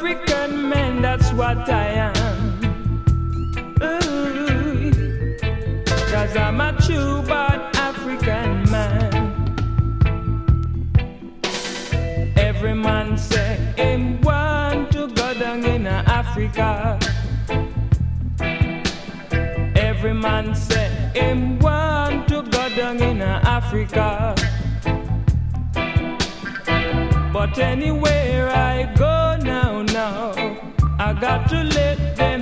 African man, that's what I am. Ooh, 'cause I'm a true born African man. Every man say him want to go down in Africa. Every man say him want to go down in Africa. But anywhere I go now, I got to let them